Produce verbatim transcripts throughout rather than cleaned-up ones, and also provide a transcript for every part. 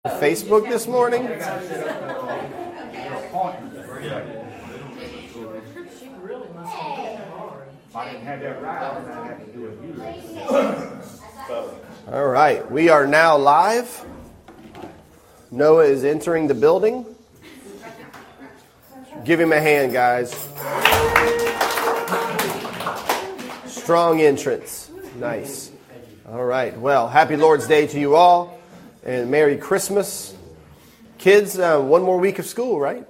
Facebook this morning? All right, we are now live. Noah is entering the building. Give him a hand, guys. Strong entrance. Nice. All right, well, happy Lord's Day to you all. And Merry Christmas. Kids, uh, one more week of school, right?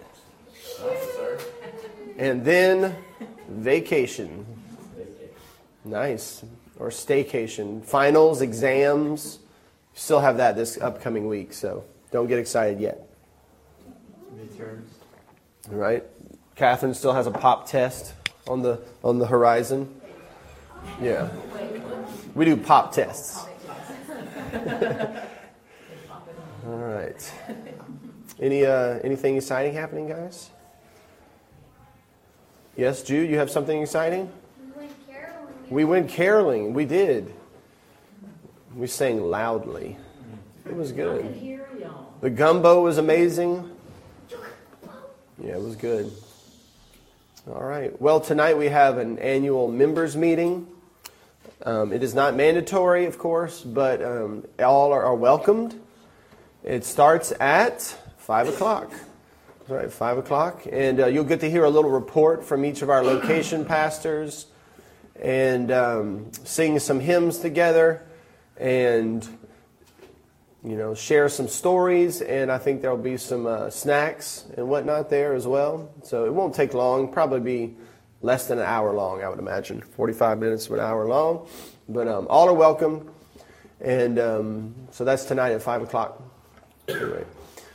And then vacation. Nice. Or staycation. Finals, exams. Still have that this upcoming week, so don't get excited yet. Midterms. All right. Catherine still has a pop test on the on the horizon. Yeah. We do pop tests. All right. Any uh, anything exciting happening, guys? Yes, Jude, you have something exciting? We went caroling. We went caroling. We did. We sang loudly. It was good. The gumbo was amazing. Yeah, it was good. All right. Well, tonight we have an annual members meeting. Um, it is not mandatory, of course, but um, all are, are welcomed. It starts at five o'clock. All right, five o'clock. And uh, you'll get to hear a little report from each of our location pastors and um, sing some hymns together and, you know, share some stories. And I think there'll be some uh, snacks and whatnot there as well. So it won't take long, probably be less than an hour long, I would imagine. forty-five minutes to an hour long. But um, all are welcome. And um, so that's tonight at five o'clock. Anyway.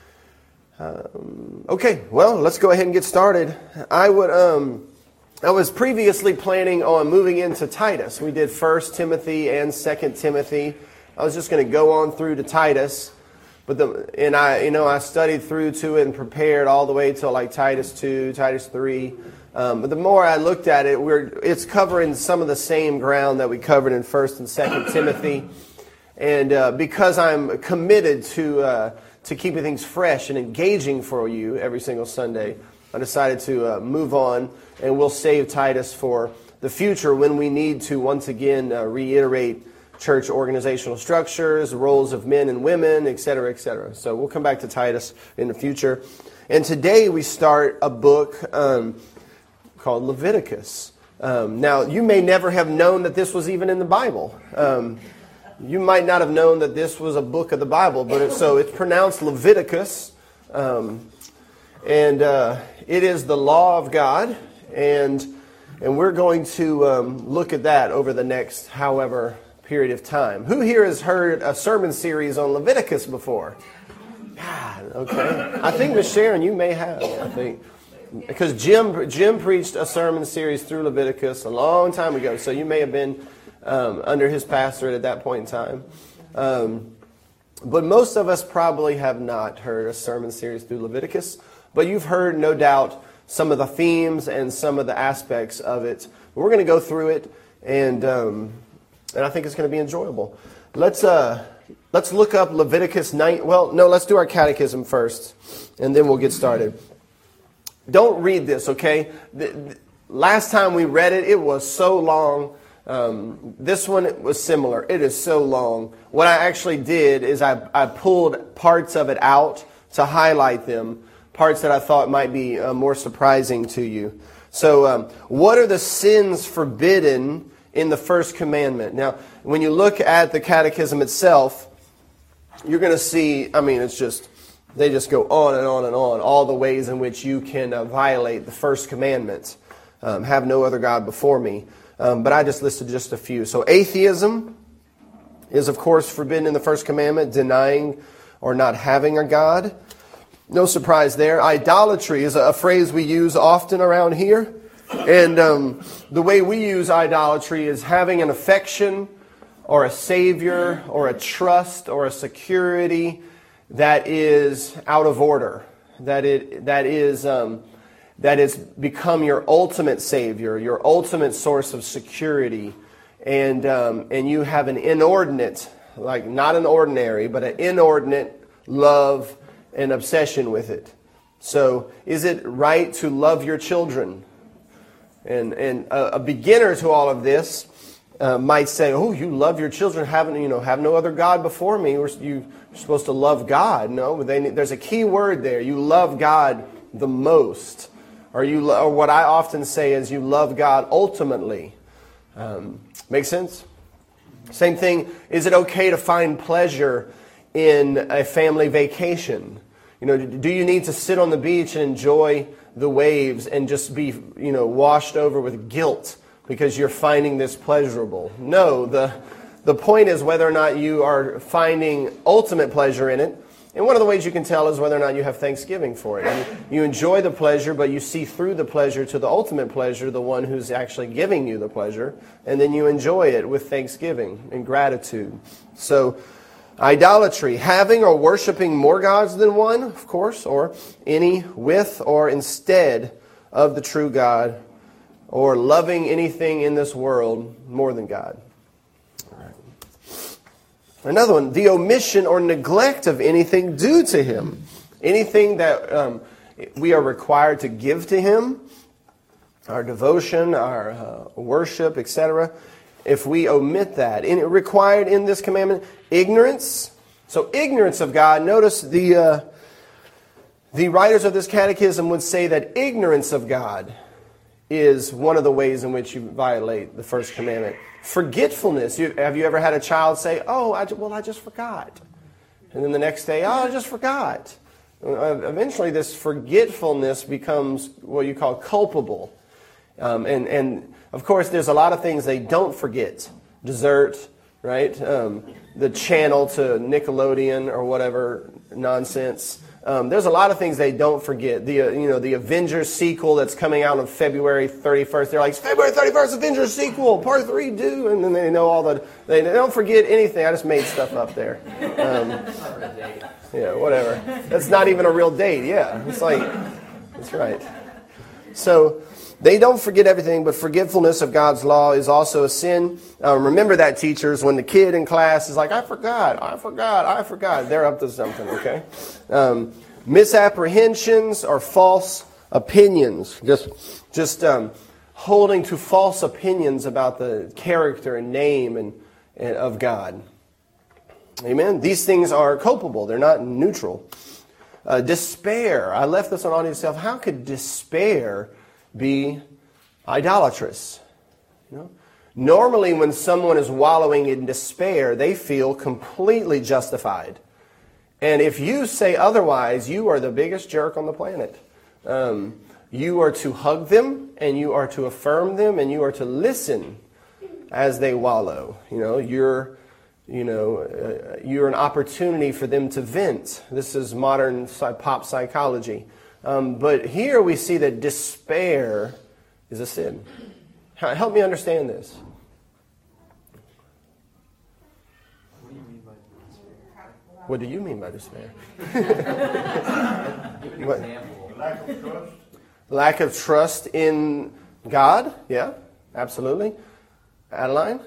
Um, okay, well, let's go ahead and get started. I would, um, I was previously planning on moving into Titus. We did First Timothy and Second Timothy. I was just going to go on through to Titus, but the and I, you know, I studied through to it and prepared all the way till like Titus two, Titus three. Um, but the more I looked at it, we're it's covering some of the same ground that we covered in First and Second Timothy. And uh, because I'm committed to uh, to keeping things fresh and engaging for you every single Sunday, I decided to uh, move on, and we'll save Titus for the future when we need to once again uh, reiterate church organizational structures, roles of men and women, et cetera, et cetera. So we'll come back to Titus in the future. And today we start a book um, called Leviticus. Um, now, you may never have known that this was even in the Bible. Um You might not have known that this was a book of the Bible, but it, so it's pronounced Leviticus, um, and uh, it is the law of God, and and we're going to um, look at that over the next however period of time. Who here has heard a sermon series on Leviticus before? God, okay. I think Miss Sharon, you may have. I think because Jim Jim preached a sermon series through Leviticus a long time ago, so you may have been Um, under his pastorate at that point in time. Um, but most of us probably have not heard a sermon series through Leviticus, but you've heard, no doubt, some of the themes and some of the aspects of it. We're going to go through it, and um, and I think it's going to be enjoyable. Let's uh, let's look up Leviticus nine. Well, no, let's do our catechism first, and then we'll get started. Don't read this, okay? The, the, last time we read it, it was so long. Um, this one was similar. It is so long. What I actually did is I, I pulled parts of it out to highlight them, parts that I thought might be uh, more surprising to you. So um, what are the sins forbidden in the first commandment? Now, when you look at the catechism itself, you're going to see, I mean, it's just, they just go on and on and on, all the ways in which you can uh, violate the first commandment. Um, have no other God before me. Um, but I just listed just a few. So atheism is, of course, forbidden in the first commandment, denying or not having a God. No surprise there. Idolatry is a phrase we use often around here. And um, the way we use idolatry is having an affection or a savior or a trust or a security that is out of order, that it that is... Um, that has become your ultimate savior, your ultimate source of security, and um, and you have an inordinate, like not an ordinary, but an inordinate love and obsession with it. So is it right to love your children? And and a, a beginner to all of this uh, might say, oh, you love your children, haven't, you know, have no other God before me. Or you're supposed to love God. No, but they, there's a key word there. You love God the most. Or, you, or what I often say is you love God ultimately. Um, make sense? Same thing, is it okay to find pleasure in a family vacation? You know, do you need to sit on the beach and enjoy the waves and just be, you know, washed over with guilt because you're finding this pleasurable? No, the the point is whether or not you are finding ultimate pleasure in it. And one of the ways you can tell is whether or not you have thanksgiving for it. And you enjoy the pleasure, but you see through the pleasure to the ultimate pleasure, the one who's actually giving you the pleasure, and then you enjoy it with thanksgiving and gratitude. So, idolatry, having or worshiping more gods than one, of course, or any with or instead of the true God, or loving anything in this world more than God. Another one, the omission or neglect of anything due to Him. Anything that um, we are required to give to Him, our devotion, our uh, worship, et cetera. If we omit that, in, required in this commandment, ignorance. So ignorance of God. Notice the uh, the writers of this catechism would say that ignorance of God is one of the ways in which you violate the first commandment. Forgetfulness. You, have you ever had a child say, oh, I, well, I just forgot. And then the next day, oh, I just forgot. Eventually, this forgetfulness becomes what you call culpable. Um, and, and, of course, there's a lot of things they don't forget. Dessert, right? Um, the channel to Nickelodeon or whatever nonsense. Um, there's a lot of things they don't forget. The uh, you know the Avengers sequel that's coming out on February thirty-first. They're like, February thirty-first, Avengers sequel, part three, do, and then they know all the. They, they don't forget anything. I just made stuff up there. Um, yeah, whatever. That's not even a real date. Yeah, it's like that's right. So they don't forget everything, but forgetfulness of God's law is also a sin. Um, remember that, teachers, when the kid in class is like, I forgot, I forgot, I forgot. They're up to something, okay? Um, misapprehensions or false opinions. Just, just um, holding to false opinions about the character and name and, and of God. Amen? These things are culpable. They're not neutral. Uh, despair. I left this on audio self. How could despair be idolatrous? You know? Normally when someone is wallowing in despair, they feel completely justified. And if you say otherwise, you are the biggest jerk on the planet. Um, you are to hug them, and you are to affirm them, and you are to listen as they wallow. You know, you're, you know, uh, you're an opportunity for them to vent. This is modern pop psychology. Um, but here we see that despair is a sin. Help me understand this. What do you mean by despair? What? Lack of trust. Lack of trust in God? Yeah, absolutely. Adeline?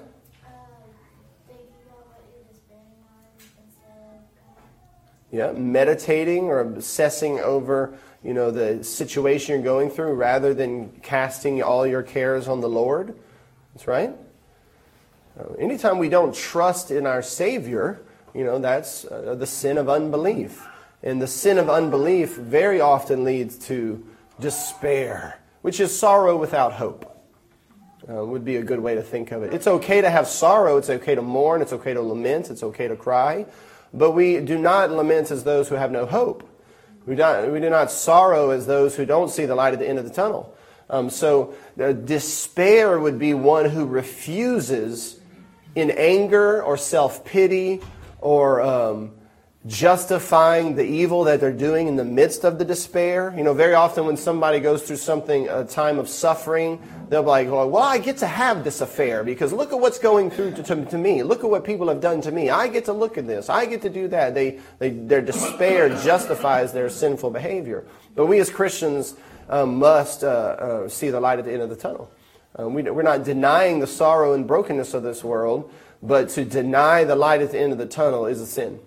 Yeah, meditating or obsessing over, you know, the situation you're going through rather than casting all your cares on the Lord. That's right. Anytime we don't trust in our Savior, you know, that's uh, the sin of unbelief. And the sin of unbelief very often leads to despair, which is sorrow without hope. Uh, would be a good way to think of it. It's okay to have sorrow. It's okay to mourn. It's okay to lament. It's okay to cry. But we do not lament as those who have no hope. We do not, we do not sorrow as those who don't see the light at the end of the tunnel. Um, so uh, despair would be one who refuses in anger or self-pity or um, justifying the evil that they're doing in the midst of the despair. You know, very often when somebody goes through something, a time of suffering, they'll be like, well, I get to have this affair because look at what's going through to, to, to me. Look at what people have done to me. I get to look at this. I get to do that. They, they, their despair justifies their sinful behavior. But we as Christians um, must uh, uh, see the light at the end of the tunnel. Um, we, we're not denying the sorrow and brokenness of this world, but to deny the light at the end of the tunnel is a sin.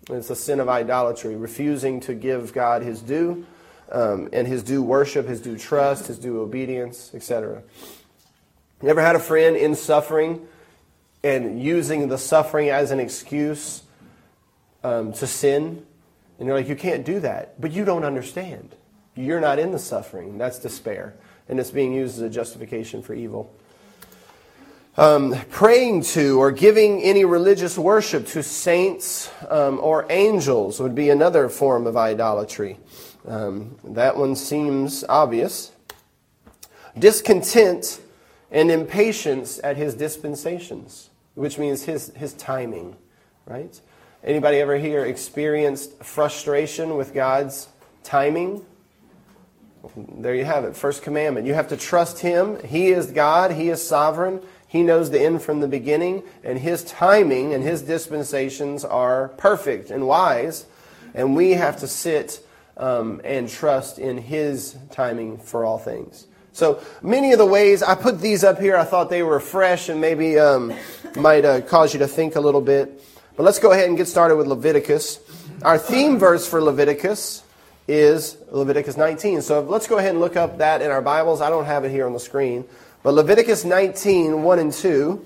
It's a sin of idolatry, refusing to give God his due, um, and his due worship, his due trust, his due obedience, et cetera. You ever had a friend in suffering and using the suffering as an excuse um, to sin? And you're like, you can't do that. But you don't understand. You're not in the suffering. That's despair. And it's being used as a justification for evil. Um, praying to or giving any religious worship to saints um, or angels would be another form of idolatry. Um, that one seems obvious. Discontent and impatience at his dispensations, which means his, his timing, right? Anybody ever here experienced frustration with God's timing? There you have it, first commandment. You have to trust him. He is God. He is sovereign. He knows the end from the beginning, and his timing and his dispensations are perfect and wise, and we have to sit um, and trust in his timing for all things. So many of the ways, I put these up here, I thought they were fresh and maybe um, might uh, cause you to think a little bit. But let's go ahead and get started with Leviticus. Our theme verse for Leviticus is Leviticus nineteen. So let's go ahead and look up that in our Bibles. I don't have it here on the screen. But Leviticus nineteen, one and two.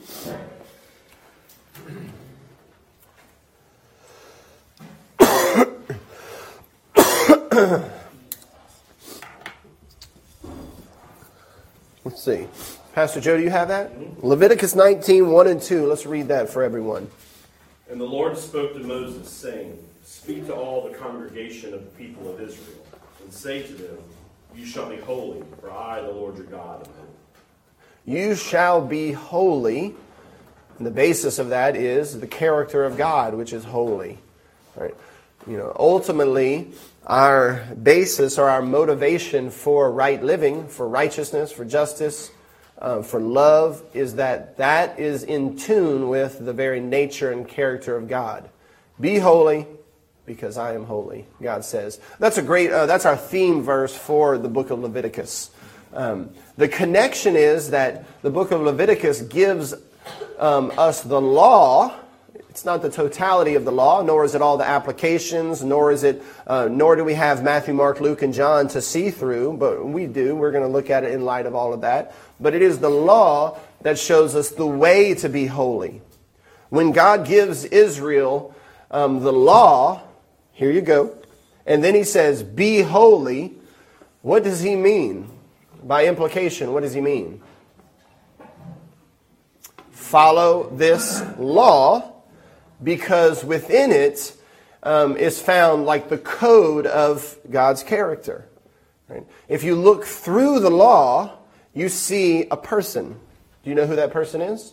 Let's see. Pastor Joe, do you have that? Mm-hmm. Leviticus nineteen, one and two. Let's read that for everyone. And the Lord spoke to Moses, saying, Speak to all the congregation of the people of Israel, and say to them, You shall be holy, for I, the Lord your God, am holy. You shall be holy. And the basis of that is the character of God, which is holy. Right? You know, ultimately, our basis or our motivation for right living, for righteousness, for justice, uh, for love, is that that is in tune with the very nature and character of God. Be holy, because I am holy, God says. That's a great. Uh, that's our theme verse for the book of Leviticus. Um, the connection is that the book of Leviticus gives um, us the law. It's not the totality of the law, nor is it all the applications, nor is it, uh, nor do we have Matthew, Mark, Luke, and John to see through, but we do. We're going to look at it in light of all of that. But it is the law that shows us the way to be holy. When God gives Israel um, the law, here you go, and then he says, be holy, what does he mean? By implication, what does he mean? Follow this law, because within it um, is found like the code of God's character. Right? If you look through the law, you see a person. Do you know who that person is?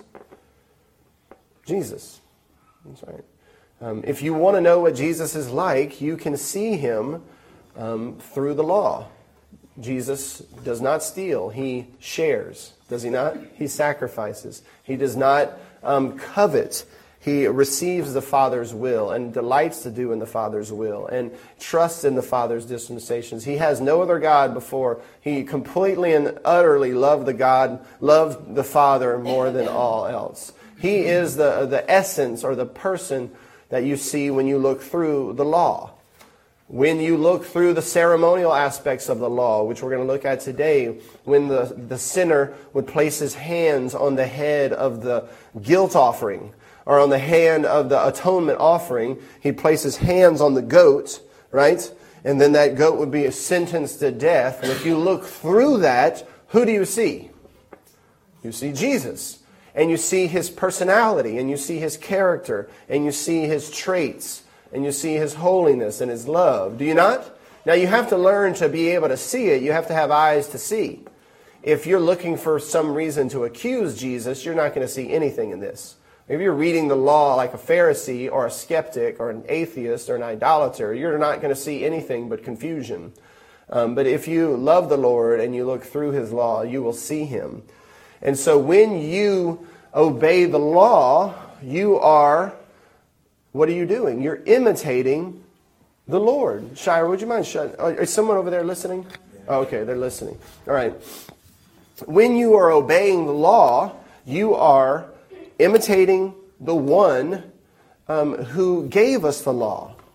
Jesus. That's right. Um, if you want to know what Jesus is like, you can see him um, through the law. Jesus does not steal. He shares. Does he not? He sacrifices. He does not um, covet. He receives the Father's will and delights to do in the Father's will and trusts in the Father's dispensations. He has no other God before. He completely and utterly loved the God, loved the Father more than all else. He is the, the essence or the person that you see when you look through the law. When you look through the ceremonial aspects of the law, which we're going to look at today, when the, the sinner would place his hands on the head of the guilt offering, or on the hand of the atonement offering, he'd place his hands on the goat, right? And then that goat would be sentenced to death. And if you look through that, who do you see? You see Jesus. And you see his personality, and you see his character, and you see his traits, and you see his holiness and his love. Do you not? Now you have to learn to be able to see it. You have to have eyes to see. If you're looking for some reason to accuse Jesus, you're not going to see anything in this. If you're reading the law like a Pharisee or a skeptic or an atheist or an idolater, you're not going to see anything but confusion. Um, but if you love the Lord and you look through his law, you will see him. And so when you obey the law, you are, what are you doing? You're imitating the Lord. Shire, would you mind shutting? Oh, is someone over there listening? Oh, okay, they're listening. All right. When you are obeying the law, you are imitating the one um, who gave us the law.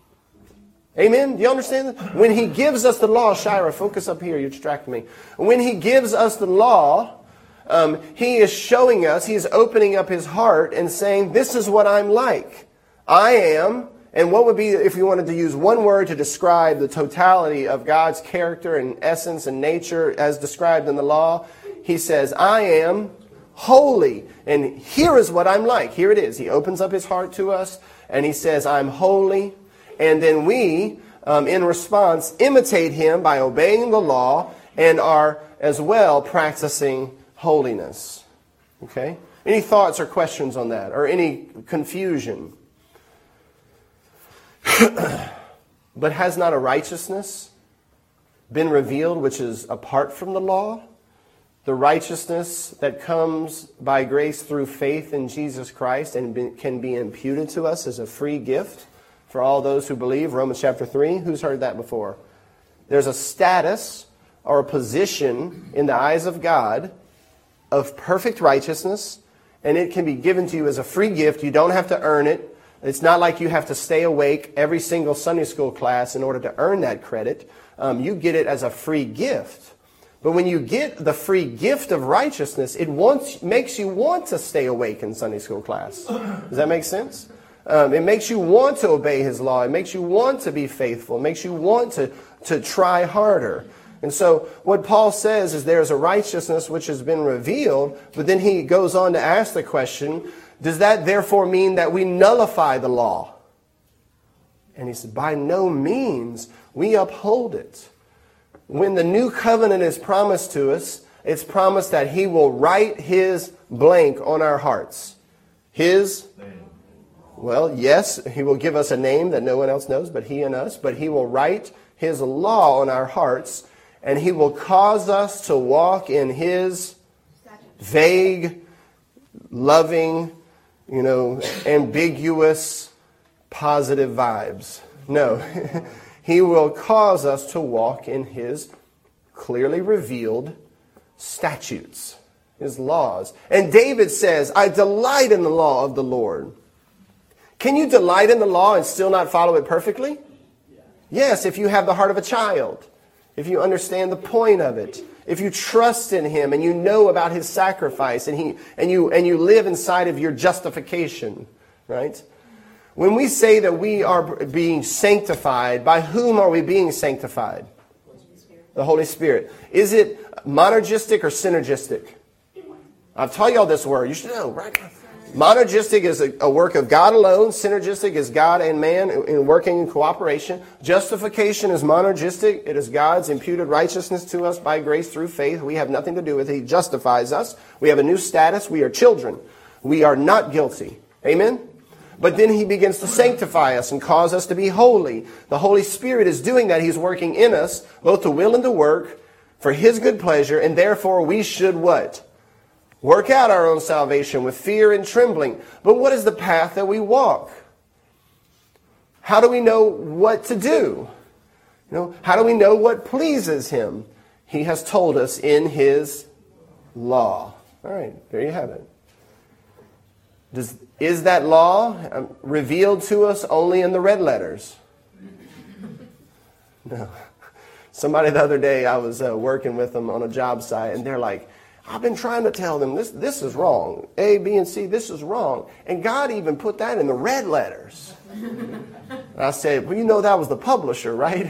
Amen? Do you understand that? When he gives us the law, Shira, focus up here, you're distracting me. When he gives us the law, um, he is showing us, he is opening up his heart and saying, this is what I'm like. I am, and what would be, if you wanted to use one word to describe the totality of God's character and essence and nature as described in the law, he says, I am holy. And here is what I'm like. Here it is. He opens up his heart to us and he says, I'm holy. And then we, um, in response, imitate him by obeying the law and are as well practicing holiness. Okay? Any thoughts or questions on that? Or any confusion? But has not a righteousness been revealed which is apart from the law? The righteousness that comes by grace through faith in Jesus Christ and be, can be imputed to us as a free gift for all those who believe. Romans chapter three, who's heard that before? There's a status or a position in the eyes of God of perfect righteousness, and it can be given to you as a free gift. You don't have to earn it. It's not like you have to stay awake every single Sunday school class in order to earn that credit. Um, you get it as a free gift. But when you get the free gift of righteousness, it wants, makes you want to stay awake in Sunday school class. Does that make sense? Um, it makes you want to obey his law. It makes you want to be faithful. It makes you want to, to try harder. And so what Paul says is there's a righteousness which has been revealed, but then he goes on to ask the question, does that therefore mean that we nullify the law? And he said, by no means. We uphold it. When the new covenant is promised to us, it's promised that he will write his blank on our hearts. His, well, yes, he will give us a name that no one else knows but he and us, but he will write his law on our hearts, and he will cause us to walk in his vague, loving, you know, ambiguous, positive vibes. No. He will cause us to walk in his clearly revealed statutes, his laws. And David says, I delight in the law of the Lord. Can you delight in the law and still not follow it perfectly? Yes, if you have the heart of a child, if you understand the point of it, if you trust in him and you know about his sacrifice and he and you and you live inside of your justification, right? When we say that we are being sanctified, by whom are we being sanctified? The Holy Spirit. Is it monergistic or synergistic? I've taught you all this word. You should know, right? Monergistic is a, a work of God alone. Synergistic is God and man in working in cooperation. Justification is monergistic. It is God's imputed righteousness to us by grace through faith. We have nothing to do with it. He justifies us. We have a new status. We are children. We are not guilty. Amen? But then he begins to sanctify us and cause us to be holy. The Holy Spirit is doing that. He's working in us, both to will and to work, for his good pleasure. And therefore we should what? Work out our own salvation with fear and trembling. But what is the path that we walk? How do we know what to do? You know, how do we know what pleases him? He has told us in his law. All right, there you have it. Does, is that law revealed to us only in the red letters? No. Somebody the other day, I was uh, working with them on a job site, and they're like, I've been trying to tell them this, this is wrong. A, B, and C, this is wrong. And God even put that in the red letters. And I said, well, you know that was the publisher, right?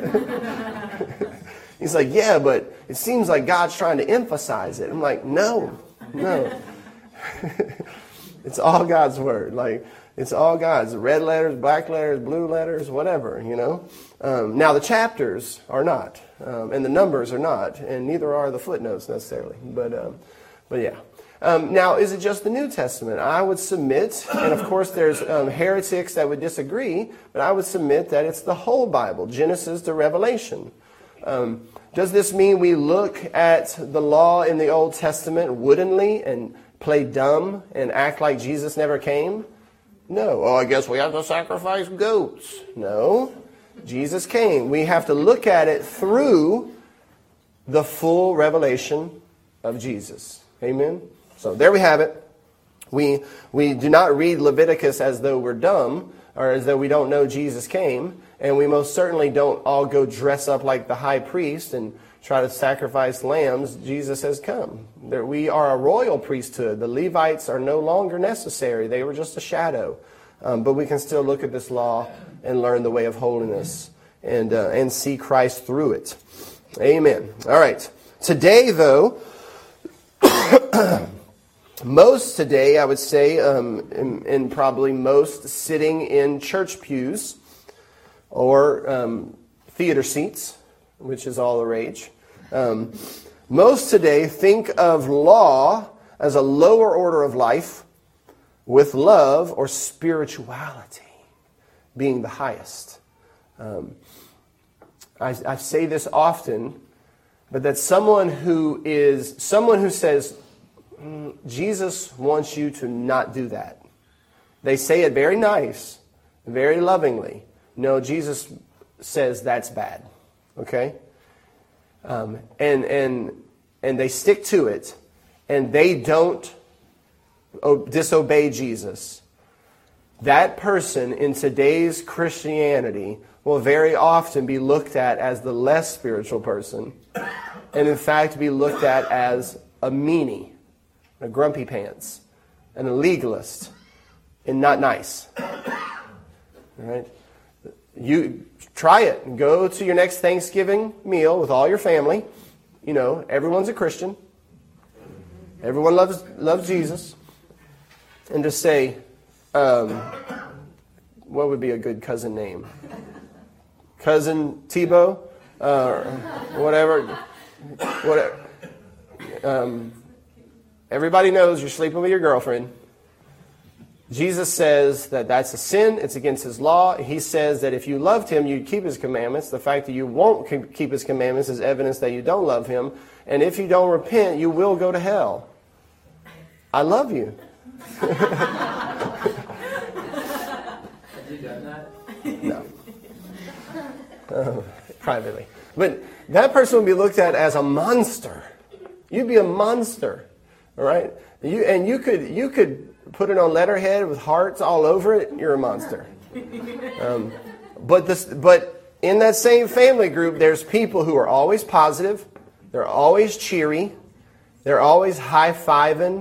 He's like, yeah, but it seems like God's trying to emphasize it. I'm like, no, no. It's all God's word. Like, it's all God's. Red letters, black letters, blue letters, whatever, you know. Um, now, the chapters are not, um, and the numbers are not, and neither are the footnotes necessarily. But, um, but yeah. Um, now, is it just the New Testament? I would submit, and of course there's um, heretics that would disagree, but I would submit that it's the whole Bible, Genesis to Revelation. Um, does this mean we look at the law in the Old Testament woodenly and play dumb and act like Jesus never came? No. Oh, I guess we have to sacrifice goats. No. Jesus came. We have to look at it through the full revelation of Jesus. Amen? So there we have it. We, we do not read Leviticus as though we're dumb or as though we don't know Jesus came. And we most certainly don't all go dress up like the high priest and try to sacrifice lambs. Jesus has come. There, we are a royal priesthood. The Levites are no longer necessary. They were just a shadow. Um, but we can still look at this law and learn the way of holiness and, uh, and see Christ through it. Amen. All right. Today, though, most today, I would say, um, and, and probably most sitting in church pews or um, theater seats, which is all the rage. Um, most today think of law as a lower order of life, with love or spirituality being the highest. Um, I, I say this often, but that someone who is someone who says, mm, Jesus wants you to not do that. They say it very nice, very lovingly. No, Jesus says that's bad. Okay? Um, and and and they stick to it, and they don't disobey Jesus. That person in today's Christianity will very often be looked at as the less spiritual person, and in fact be looked at as a meanie, a grumpy pants, an illegalist, and not nice. All right? You try it. Go to your next Thanksgiving meal with all your family. You know, everyone's a Christian. Everyone loves loves Jesus. And just say, um, what would be a good cousin name? Cousin Tebow? Uh, whatever. Whatever. Um, everybody knows you're sleeping with your girlfriend. Jesus says that that's a sin. It's against His law. He says that if you loved Him, you'd keep His commandments. The fact that you won't keep His commandments is evidence that you don't love Him. And if you don't repent, you will go to hell. I love you. Have you done that? No. Uh, privately. But that person would be looked at as a monster. You'd be a monster. All right? You, and you could you could put it on letterhead with hearts all over it. You're a monster. Um, but this, but in that same family group, there's people who are always positive. They're always cheery. They're always high-fiving.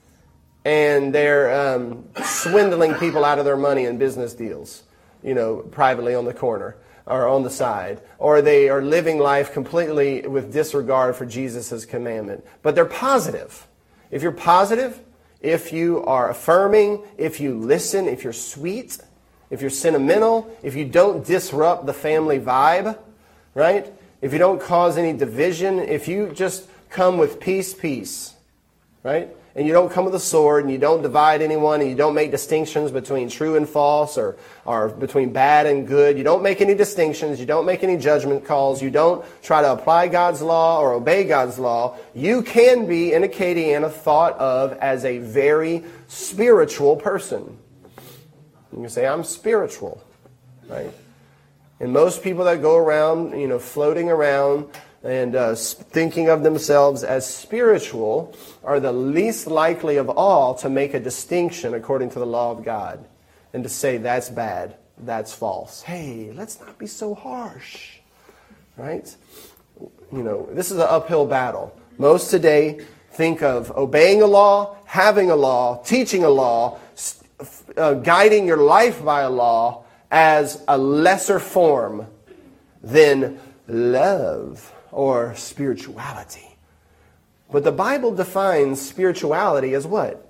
And they're um, swindling people out of their money in business deals, you know, privately on the corner or on the side. Or they are living life completely with disregard for Jesus' commandment. But they're positive. If you're positive, if you are affirming, if you listen, if you're sweet, if you're sentimental, if you don't disrupt the family vibe, right? If you don't cause any division, if you just come with peace, peace, right? And you don't come with a sword, and you don't divide anyone, and you don't make distinctions between true and false, or, or between bad and good. You don't make any distinctions. You don't make any judgment calls. You don't try to apply God's law or obey God's law. You can be in Acadiana thought of as a very spiritual person. You can say, I'm spiritual, right? And most people that go around, you know, floating around and uh, thinking of themselves as spiritual are the least likely of all to make a distinction according to the law of God and to say that's bad, that's false. Hey, let's not be so harsh, right? You know, this is an uphill battle. Most today think of obeying a law, having a law, teaching a law, uh, guiding your life by a law as a lesser form than love or spirituality. But the Bible defines spirituality as what?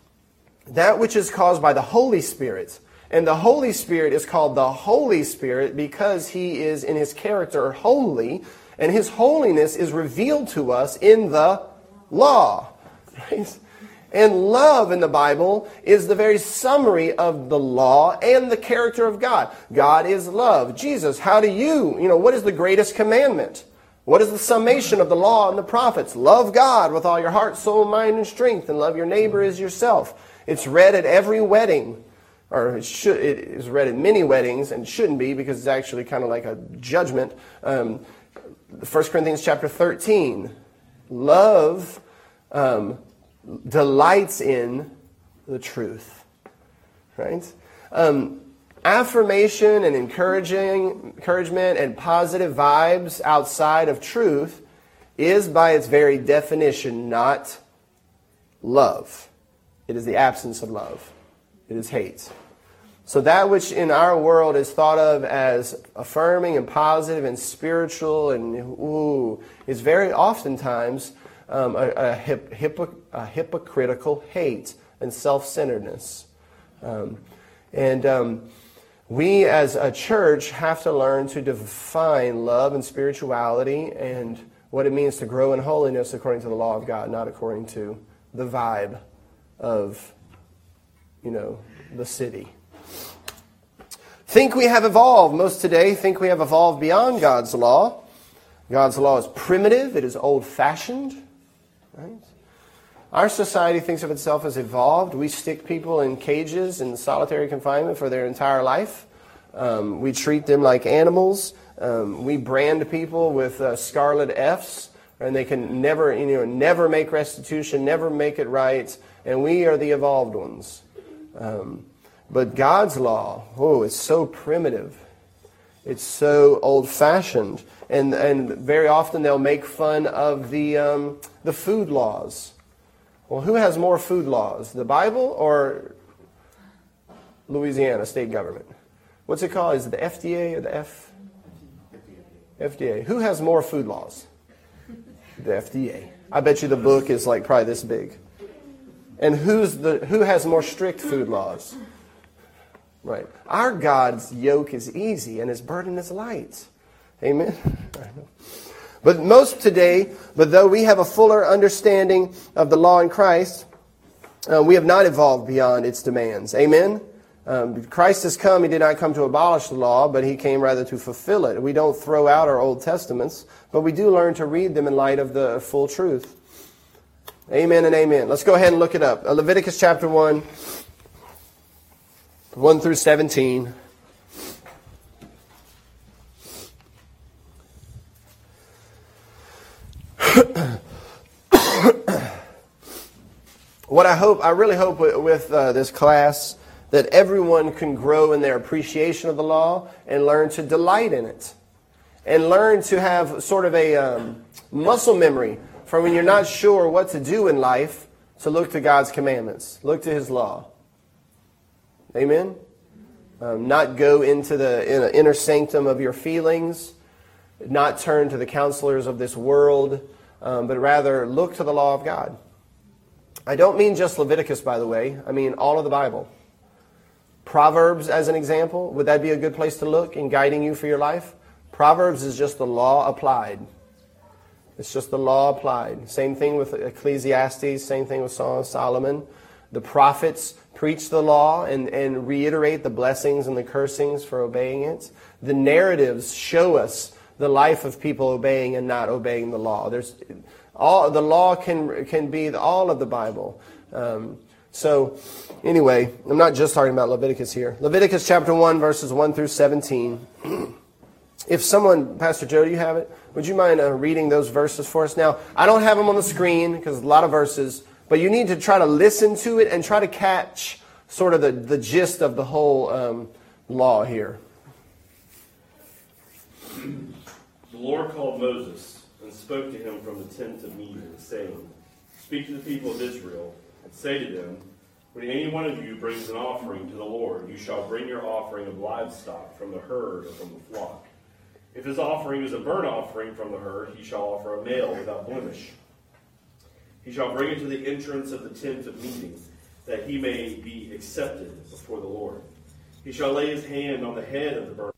That which is caused by the Holy Spirit. And the Holy Spirit is called the Holy Spirit because He is in His character holy, and His holiness is revealed to us in the law. Right? And love in the Bible is the very summary of the law and the character of God. God is love. Jesus, how do you, you know, what is the greatest commandment? What is the summation of the law and the prophets? Love God with all your heart, soul, mind, and strength, and love your neighbor as yourself. It's read at every wedding, or it, should, it is read at many weddings, and shouldn't be because it's actually kind of like a judgment. Um, First Corinthians chapter thirteen. Love um, delights in the truth, right? Um, affirmation and encouraging, encouragement and positive vibes outside of truth is by its very definition not love. It is the absence of love. It is hate. So that which in our world is thought of as affirming and positive and spiritual and ooh, is very oftentimes um, a, a, hip, hypo, a hypocritical hate and self-centeredness. Um, and um, we as a church have to learn to define love and spirituality and what it means to grow in holiness according to the law of God, not according to the vibe of, you know, the city. Think we have evolved. Most today think we have evolved beyond God's law. God's law is primitive. It is old-fashioned. Right? Our society thinks of itself as evolved. We stick people in cages in solitary confinement for their entire life. Um, we treat them like animals. Um, we brand people with uh, scarlet F's, and they can never, you know, never make restitution, never make it right. And we are the evolved ones. Um, But God's law, oh, it's so primitive. It's so old-fashioned. And and very often they'll make fun of the um, the food laws. Well, who has more food laws, the Bible or Louisiana state government? What's it called? Is it the F D A or the F? F D A. Who has more food laws? The F D A. I bet you the book is like probably this big. And who's the who has more strict food laws? Right. Our God's yoke is easy and his burden is light. Amen. But most today, but though we have a fuller understanding of the law in Christ, uh, we have not evolved beyond its demands. Amen. Um, Christ has come. He did not come to abolish the law, but he came rather to fulfill it. We don't throw out our Old Testaments, but we do learn to read them in light of the full truth. Amen and amen. Let's go ahead and look it up. Uh, Leviticus chapter one. one through seventeen. What I hope, I really hope with uh, this class that everyone can grow in their appreciation of the law and learn to delight in it. And learn to have sort of a um, muscle memory for when you're not sure what to do in life, to look to God's commandments. Look to his law. Amen? Um, not go into the inner sanctum of your feelings, not turn to the counselors of this world, um, but rather look to the law of God. I don't mean just Leviticus, by the way. I mean all of the Bible. Proverbs, as an example, would that be a good place to look in guiding you for your life? Proverbs is just the law applied. It's just the law applied. Same thing with Ecclesiastes, same thing with Song of Solomon. The prophets preach the law and, and reiterate the blessings and the cursings for obeying it. The narratives show us the life of people obeying and not obeying the law. There's all the law can can be the, all of the Bible. Um, so anyway, I'm not just talking about Leviticus here. Leviticus chapter one, verses one through seventeen. If someone, Pastor Joe, do you have it? Would you mind uh, reading those verses for us? Now, I don't have them on the screen because a lot of verses. But you need to try to listen to it and try to catch sort of the, the gist of the whole um, law here. The Lord called Moses and spoke to him from the tent of meeting, saying, Speak to the people of Israel, and say to them, When any one of you brings an offering to the Lord, you shall bring your offering of livestock from the herd or from the flock. If his offering is a burnt offering from the herd, he shall offer a male without blemish. He shall bring it to the entrance of the tent of meeting, that he may be accepted before the Lord. He shall lay his hand on the head of the burnt.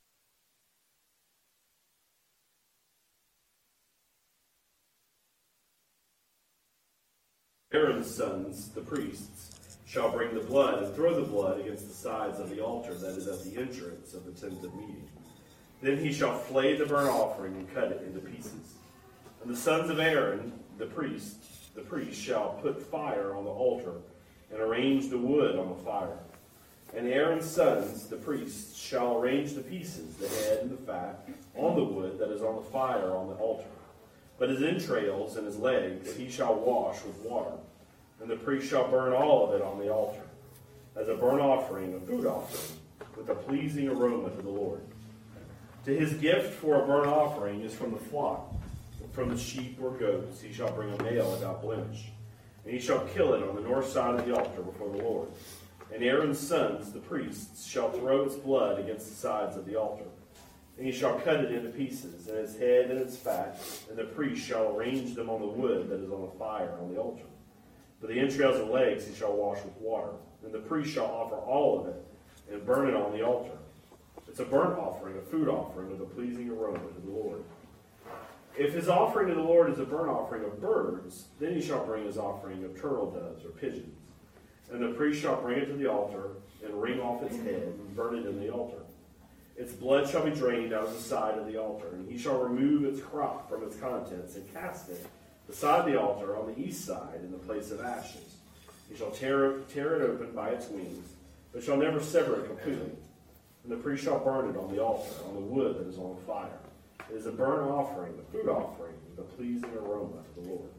Aaron's sons, the priests, shall bring the blood and throw the blood against the sides of the altar that is at the entrance of the tent of meeting. Then he shall flay the burnt offering and cut it into pieces. And the sons of Aaron, the priest, the priest shall put fire on the altar and arrange the wood on the fire. And Aaron's sons, the priests, shall arrange the pieces, the head and the fat, on the wood that is on the fire on the altar. But his entrails and his legs he shall wash with water, and the priest shall burn all of it on the altar, as a burnt offering, a food offering. with a pleasing aroma to the Lord. To his gift for a burnt offering is from the flock, from the sheep or goats. He shall bring a male without blemish, and he shall kill it on the north side of the altar before the Lord. And Aaron's sons, the priests, shall throw its blood against the sides of the altar. And he shall cut it into pieces, and its head and its fat, and the priest shall arrange them on the wood that is on the fire on the altar. But the entrails and legs he shall wash with water, and the priest shall offer all of it, and burn it on the altar. It's a burnt offering, a food offering with a pleasing aroma to the Lord. If his offering to the Lord is a burnt offering of birds, then he shall bring his offering of turtle doves or pigeons. And the priest shall bring it to the altar, and wring off its head, and burn it in the altar. Its blood shall be drained out of the side of the altar, and he shall remove its crop from its contents, and cast it beside the altar on the east side in the place of ashes. He shall tear it, tear it open by its wings, but shall never sever it completely. And the priest shall burn it on the altar, on the wood that is on fire. It is a burnt offering, a food offering, with a pleasing aroma to the Lord.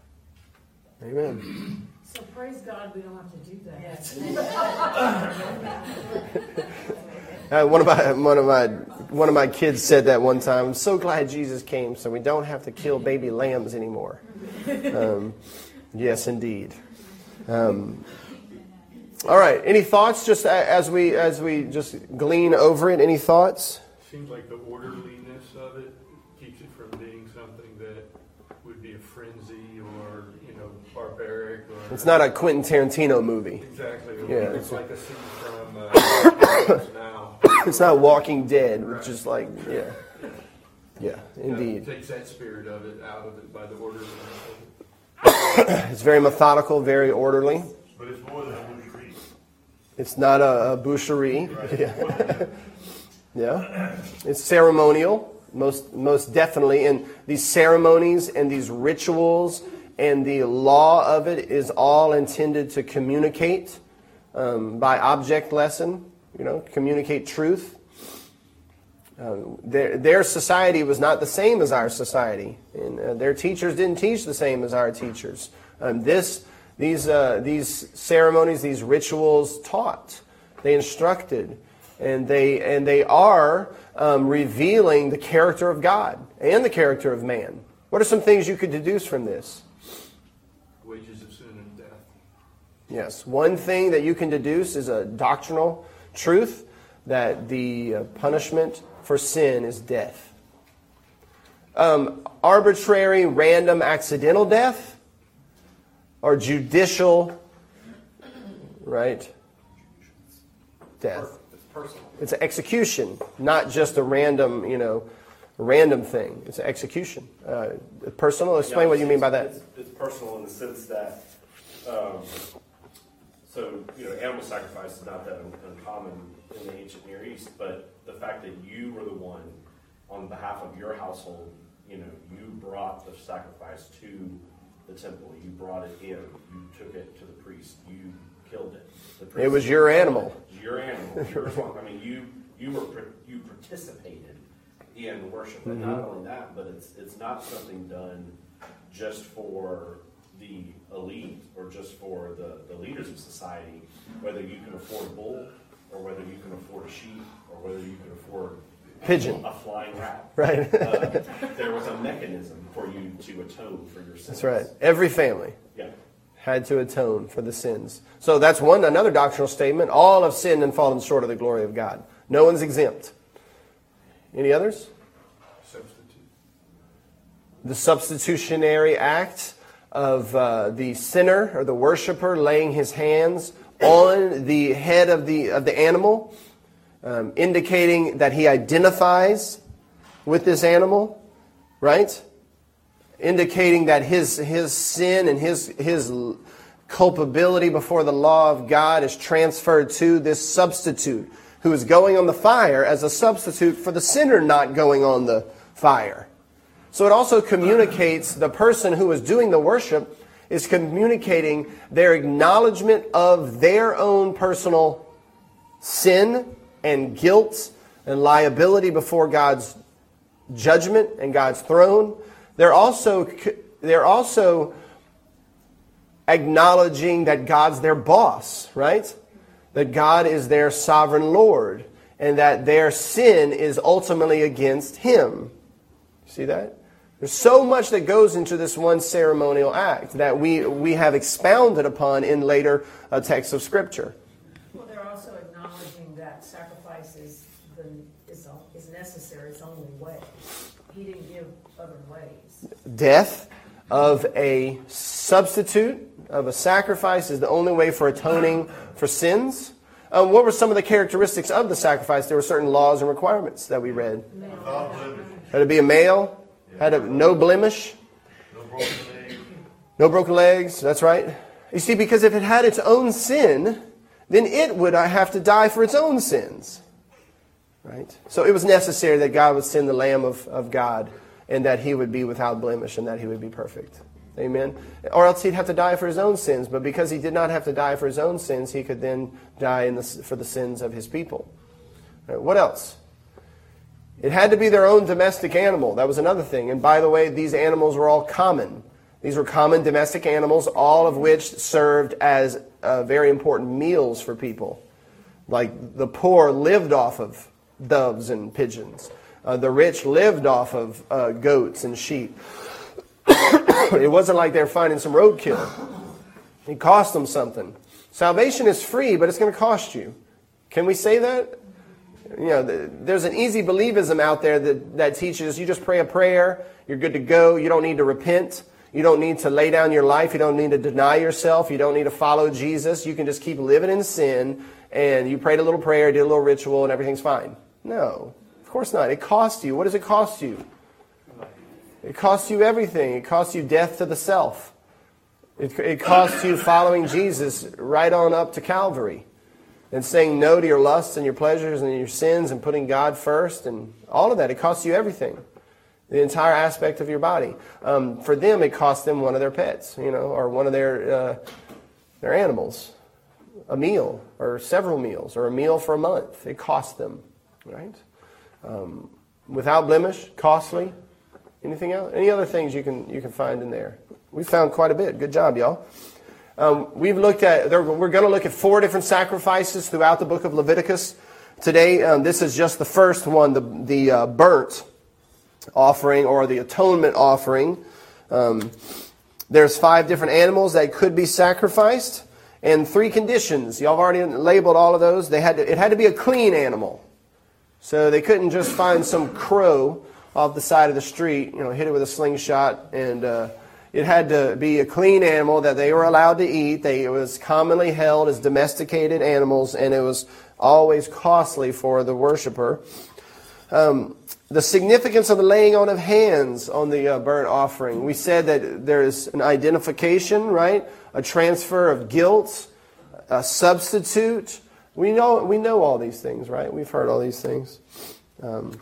Amen. So praise God we don't have to do that. Yes. Uh, one of my one of my one of my kids said that one time. I'm so glad Jesus came, so we don't have to kill baby lambs anymore. Um, yes, indeed. Um, all right. Any thoughts? Just as we as we just glean over it. Any thoughts? Seems like the orderliness of it keeps it from being something that would be a frenzy or, you know, barbaric. Or It's not a Quentin Tarantino movie. Exactly. Yeah. It's like a scene from uh, now. It's not Walking Dead, which is like, yeah. Yeah, indeed. It takes that spirit of it out of it by the orderliness of it. It's very methodical, very orderly. But it's more than a boucherie. It's not a, a boucherie. Yeah. Yeah. It's ceremonial, most most definitely. And these ceremonies and these rituals and the law of it is all intended to communicate um, by object lesson, you know, communicate truth. Um, their, their society was not the same as our society, and uh, their teachers didn't teach the same as our teachers. Um, this, these, uh, these ceremonies, these rituals taught, they instructed, and they and they are um, revealing the character of God and the character of man. What are some things you could deduce from this? Wages of sin and death. Yes, one thing that you can deduce is a doctrinal truth that the uh, punishment for sin is death. Um, arbitrary, random, accidental death, or judicial, right, death. It's personal. It's an execution, not just a random, you know, random thing. It's an execution. Uh, personal. Explain Yeah, what you mean by it's- that. It's, it's personal in the sense that, um, so, you know, animal sacrifice is not that un- uncommon in the ancient Near East, but the fact that you were the one, on behalf of your household, you know, you brought the sacrifice to the temple. You brought it in. You took it to the priest. You killed it. The priest It was your animal. It was your animal. Your response- I mean, you you were par- you participated in worship, and not only that, but it's it's not something done just for the elite or just for the, the leaders of society, whether you can afford a bull or whether you can afford a sheep or whether you can afford Pigeon. a flying rat. Right. uh, there was a mechanism for you to atone for your sins. That's right. Every family Yeah. had to atone for the sins. So that's one another doctrinal statement. All have sinned and fallen short of the glory of God. No one's exempt. Any others? Substitute. The substitutionary act of uh, the sinner or the worshiper laying his hands on the head of the of the animal, um, indicating that he identifies with this animal, right? Indicating that his his sin and his his culpability before the law of God is transferred to this substitute who is going on the fire as a substitute for the sinner not going on the fire. So it also communicates, the person who is doing the worship is communicating their acknowledgement of their own personal sin and guilt and liability before God's judgment and God's throne. They're also, they're also acknowledging that God's their boss, right? that God is their sovereign Lord, and that their sin is ultimately against Him. See that? There's so much that goes into this one ceremonial act that we, we have expounded upon in later uh, texts of Scripture. Well, they're also acknowledging that sacrifice is, the, is, is necessary, it's only way. He didn't give other ways. Death of a substitute, of a sacrifice, is the only way for atoning for sins. Um, what were some of the characteristics of the sacrifice? There were certain laws and requirements that we read. Without blemish. Had to be a male, had a, no blemish, No broken leg. no broken legs. That's right. You see, because if it had its own sin, then it would have to die for its own sins. Right? So it was necessary that God would send the Lamb of, of God, and that He would be without blemish, and that He would be perfect. Amen? Or else He'd have to die for His own sins. But because He did not have to die for His own sins, He could then die in the, for the sins of His people. Right, what else? It had to be their own domestic animal. That was another thing. And by the way, these animals were all common. These were common domestic animals, all of which served as uh, very important meals for people. Like the poor lived off of doves and pigeons. Uh, the rich lived off of uh, goats and sheep. It wasn't like they were finding some roadkill. It cost them something. Salvation is free, but it's going to cost you. Can we say that? You know, there's an easy believism out there that, that teaches you just pray a prayer, you're good to go, you don't need to repent, you don't need to lay down your life, you don't need to deny yourself, you don't need to follow Jesus, you can just keep living in sin, and you prayed a little prayer, did a little ritual, and everything's fine. No, of course not. It costs you. What does it cost you? It costs you everything. It costs you death to the self. It, it costs you following Jesus right on up to Calvary. And saying no to your lusts and your pleasures and your sins and putting God first and all of that. It costs you everything. The entire aspect of your body. Um, for them, it cost them one of their pets, you know, or one of their uh, their animals. A meal, or several meals, or a meal for a month. It cost them, right? Um, without blemish, costly. Anything else? Any other things you can you can find in there? We found quite a bit. Good job, y'all. Um, we've looked at, we're going to look at four different sacrifices throughout the book of Leviticus. Today, um, this is just the first one, the, the uh, burnt offering or the atonement offering. Um, there's five different animals that could be sacrificed and three conditions. Y'all have already labeled all of those. They had to, it had to be a clean animal. So they couldn't just find some crow off the side of the street, you know, hit it with a slingshot and... Uh, It had to be a clean animal that they were allowed to eat. They, it was commonly held as domesticated animals, and it was always costly for the worshiper. Um, the significance of the laying on of hands on the uh, burnt offering. We said that there is an identification, right? A transfer of guilt, a substitute. We know we know all these things, right? We've heard all these things. Um,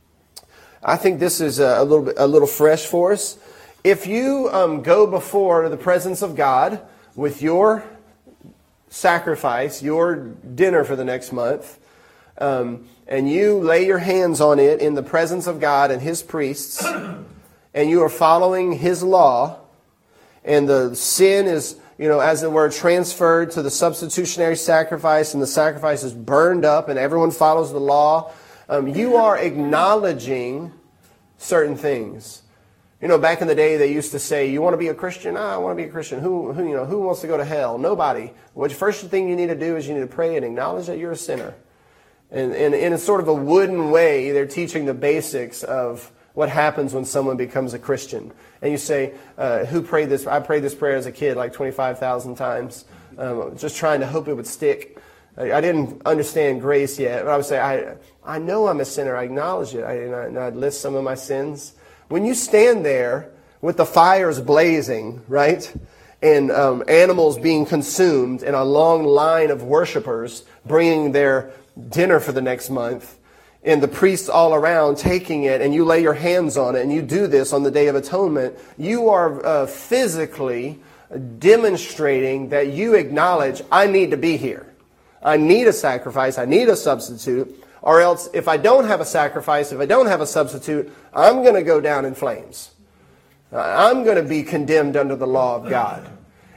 I think this is a, a little bit a little fresh for us. If you um, go before the presence of God with your sacrifice, your dinner for the next month, um, and you lay your hands on it in the presence of God and His priests, and you are following His law, and the sin is, you know, as it were, transferred to the substitutionary sacrifice, and the sacrifice is burned up, and everyone follows the law, um, you are acknowledging certain things. You know, back in the day, they used to say, "You want to be a Christian? Ah, I want to be a Christian. Who, who, you know, who wants to go to hell? Nobody. What first thing you need to do is you need to pray and acknowledge that you're a sinner." And, and in a sort of a wooden way, they're teaching the basics of what happens when someone becomes a Christian. And you say, uh, "Who prayed this? I prayed this prayer as a kid like twenty-five thousand times, um, just trying to hope it would stick." I didn't understand grace yet, but I would say, "I, I know I'm a sinner. I acknowledge it." I, and I'd list some of my sins. When you stand there with the fires blazing, right, and um, animals being consumed, and a long line of worshipers bringing their dinner for the next month, and the priests all around taking it, and you lay your hands on it, and you do this on the Day of Atonement, you are uh, physically demonstrating that you acknowledge, I need to be here. I need a sacrifice. I need a substitute. Or else, if I don't have a sacrifice, if I don't have a substitute, I'm going to go down in flames. I'm going to be condemned under the law of God.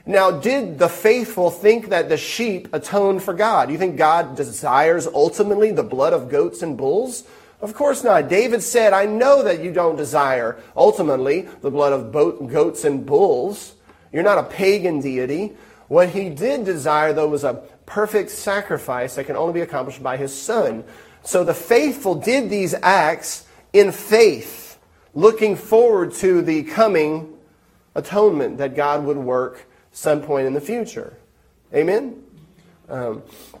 Now, did the faithful think that the sheep atoned for God? Do you think God desires ultimately the blood of goats and bulls? Of course not. David said, I know that you don't desire ultimately the blood of goats and bulls. You're not a pagan deity. What he did desire, though, was a perfect sacrifice that can only be accomplished by his Son. So the faithful did these acts in faith, looking forward to the coming atonement that God would work some point in the future. Amen? Um,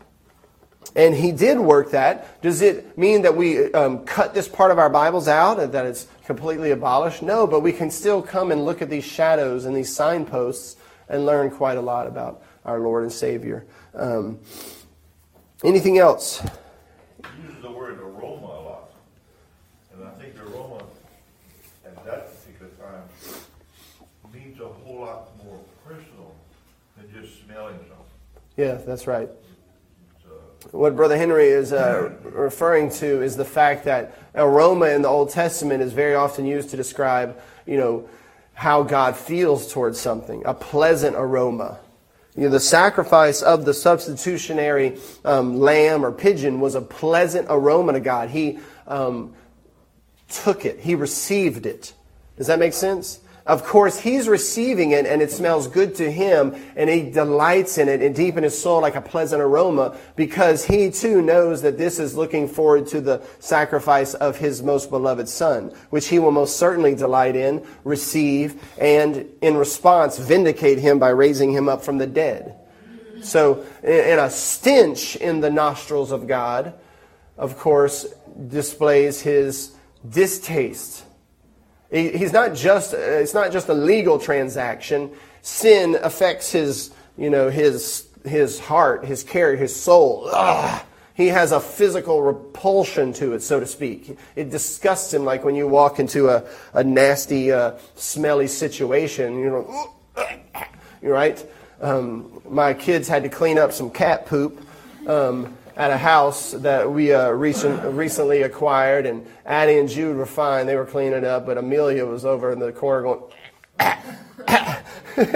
and he did work that. Does it mean that we um, cut this part of our Bibles out and that it's completely abolished? No, but we can still come and look at these shadows and these signposts and learn quite a lot about our Lord and Savior. Um, anything else? He uses the word aroma a lot. And I think aroma at that particular time means a whole lot more personal than just smelling something. Yeah, that's right. It's, uh, What Brother Henry is uh, referring to is the fact that aroma in the Old Testament is very often used to describe, you know, how God feels towards something, a pleasant aroma. You know, the sacrifice of the substitutionary um, lamb or pigeon was a pleasant aroma to God. He um, took it. He received it. Does that make sense? Of course, he's receiving it and it smells good to him and he delights in it and deep in his soul like a pleasant aroma because he too knows that this is looking forward to the sacrifice of his most beloved Son, which he will most certainly delight in, receive, and in response vindicate him by raising him up from the dead. So, in a stench in the nostrils of God, of course, displays his distaste. He's not just, it's not just a legal transaction. Sin affects his, you know, his, his heart, his character, his soul. Ugh. He has a physical repulsion to it, so to speak. It disgusts him like when you walk into a, a nasty, uh, smelly situation. You know, you're right. Um, my kids had to clean up some cat poop. Um, at a house that we uh, recent, recently acquired, and Addie and Jude were fine. They were cleaning it up, but Amelia was over in the corner going, ah, ah.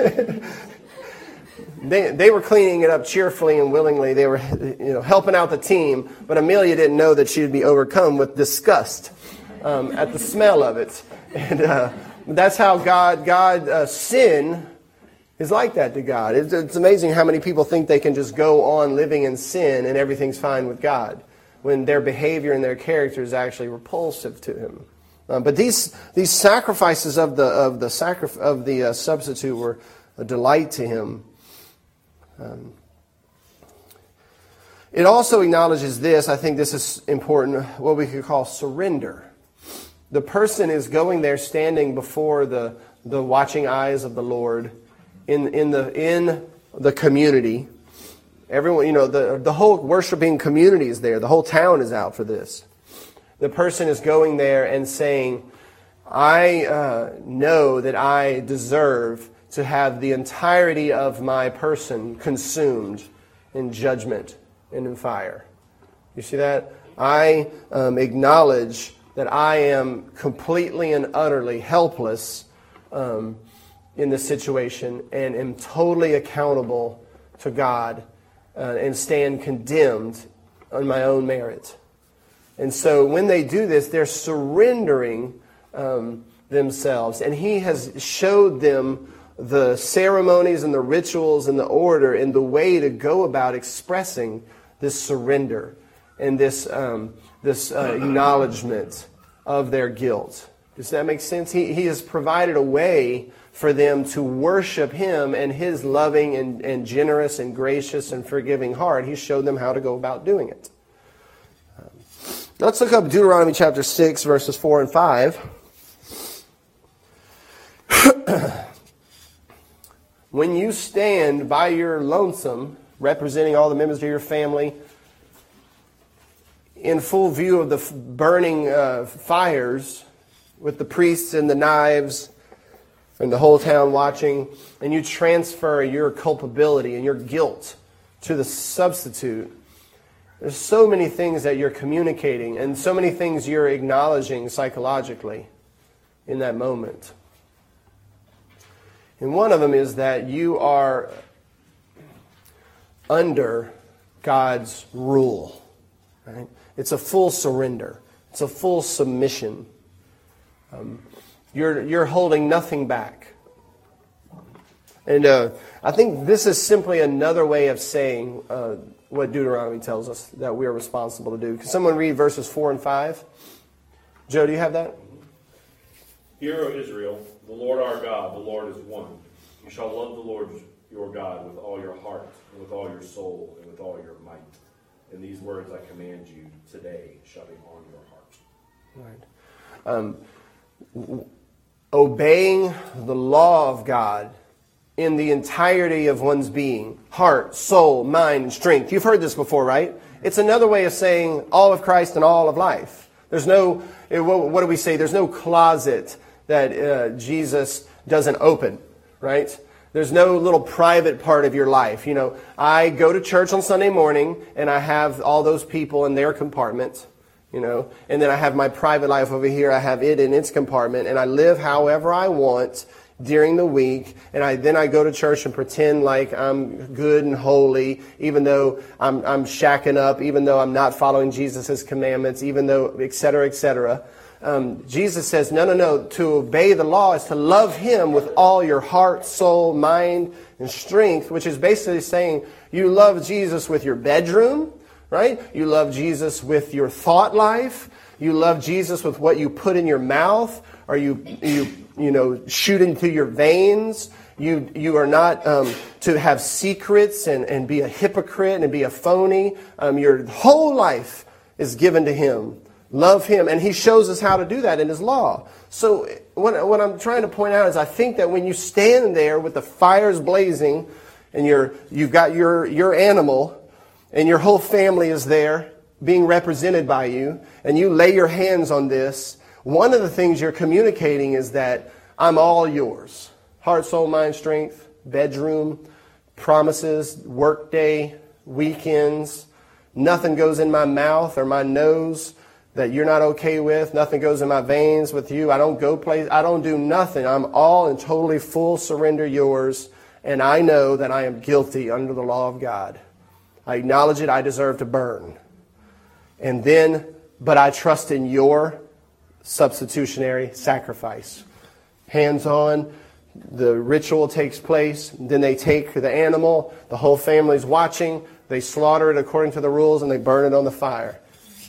they, they were cleaning it up cheerfully and willingly. They were, you know, helping out the team, but Amelia didn't know that she would be overcome with disgust um, at the smell of it. And uh, that's how God, God uh, sin is like that to God. It's, it's amazing how many people think they can just go on living in sin and everything's fine with God, when their behavior and their character is actually repulsive to Him. Um, but these these sacrifices of the of the sacrif- of the uh, substitute were a delight to Him. Um, it also acknowledges this. I think this is important. What we could call surrender. The person is going there, standing before the the watching eyes of the Lord. In in the in the community, everyone, you know, the the whole worshiping community is there. The whole town is out for this. The person is going there and saying, "I uh, know that I deserve to have the entirety of my person consumed in judgment and in fire." You see that? I um, acknowledge that I am completely and utterly helpless Um, in this situation and am totally accountable to God uh, and stand condemned on my own merit. And so when they do this, they're surrendering um, themselves. And He has showed them the ceremonies and the rituals and the order and the way to go about expressing this surrender and this, um, this uh, acknowledgement of their guilt. Does that make sense? He, he has provided a way for them to worship Him and His loving and, and generous and gracious and forgiving heart. He showed them how to go about doing it. Um, let's look up Deuteronomy chapter six, verses four and five. When you stand by your lonesome, representing all the members of your family, in full view of the burning uh, fires, with the priests and the knives and the whole town watching, and you transfer your culpability and your guilt to the substitute, there's so many things that you're communicating and so many things you're acknowledging psychologically in that moment. And one of them is that you are under God's rule. Right? It's a full surrender. It's a full submission. Um, you're you're holding nothing back. And uh, I think this is simply another way of saying uh, what Deuteronomy tells us that we are responsible to do. Can someone read verses four and five? Joe, do you have that? Hear, O Israel, the Lord our God, the Lord is one. You shall love the Lord your God with all your heart, and with all your soul, and with all your might. And these words I command you today shall be on your heart. Right. Um, w- obeying the law of God in the entirety of one's being, heart, soul, mind, and strength. You've heard this before, right? It's another way of saying all of Christ and all of life. There's no, what do we say? There's no closet that uh, Jesus doesn't open, right? There's no little private part of your life. You know, I go to church on Sunday morning and I have all those people in their compartment, you know, and then I have my private life over here. I have it in its compartment, and I live however I want during the week, and I then I go to church and pretend like I'm good and holy, even though I'm I'm shacking up, even though I'm not following Jesus' commandments, even though et cetera, et cetera. Um, Jesus says, no, no, no. To obey the law is to love Him with all your heart, soul, mind, and strength, which is basically saying you love Jesus with your bedroom, right? You love Jesus with your thought life. You love Jesus with what you put in your mouth, or you you you know shoot into your veins. You you are not um, to have secrets and, and be a hypocrite and be a phony. Um, your whole life is given to Him. Love Him, and He shows us how to do that in His law. So what, what I'm trying to point out is I think that when you stand there with the fires blazing, and you're, you've got your, your animal, and your whole family is there being represented by you, and you lay your hands on this, one of the things you're communicating is that I'm all yours. Heart, soul, mind, strength, bedroom, promises, work day, weekends. Nothing goes in my mouth or my nose that you're not okay with. Nothing goes in my veins with you. I don't go place. I don't do nothing. I'm all and totally full surrender yours. And I know that I am guilty under the law of God. I acknowledge it. I deserve to burn. And then, but I trust in your substitutionary sacrifice. Hands on. The ritual takes place. Then they take the animal. The whole family's watching. They slaughter it according to the rules, and they burn it on the fire.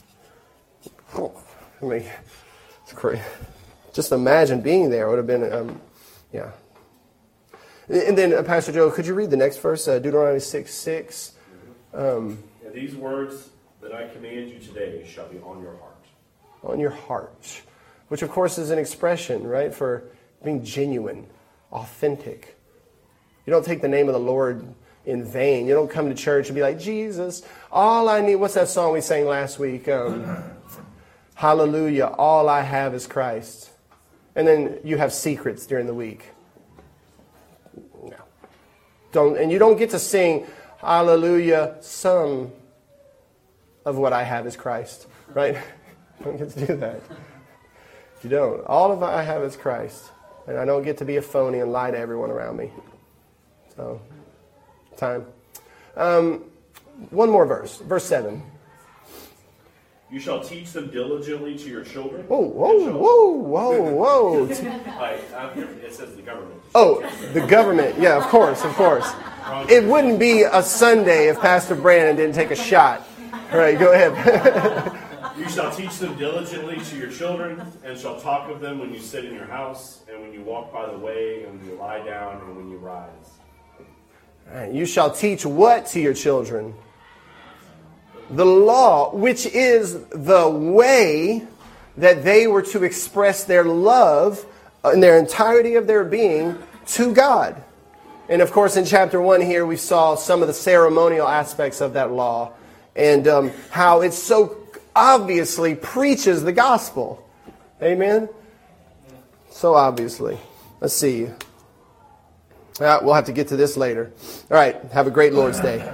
I mean, it's crazy. Just imagine being there. It would have been, um, yeah. And then, uh, Pastor Joe, could you read the next verse, uh, Deuteronomy six six? Um, and these words that I command you today shall be on your heart. On your heart. Which, of course, is an expression, right, for being genuine, authentic. You don't take the name of the Lord in vain. You don't come to church and be like, Jesus, all I need, what's that song we sang last week? Um, Hallelujah, all I have is Christ. And then you have secrets during the week. No. Don't, and you don't get to sing, Hallelujah, some of what I have is Christ. Right? You don't get to do that. You don't. All of what I have is Christ. And I don't get to be a phony and lie to everyone around me. So, time. Um, one more verse. Verse seven. You shall teach them diligently to your children. Whoa, whoa, whoa, whoa, whoa. I, I, it says the government. Oh, the government. Yeah, of course, of course. It wouldn't be a Sunday if Pastor Brandon didn't take a shot. All right, go ahead. You shall teach them diligently to your children, and shall talk of them when you sit in your house, and when you walk by the way, and when you lie down, and when you rise. All right, you shall teach what to your children? The law, which is the way that they were to express their love in their entirety of their being to God. And of course, in chapter one here, we saw some of the ceremonial aspects of that law and um, how it so obviously preaches the gospel. Amen? So obviously. Let's see. Uh, we'll have to get to this later. All right. Have a great Lord's Day.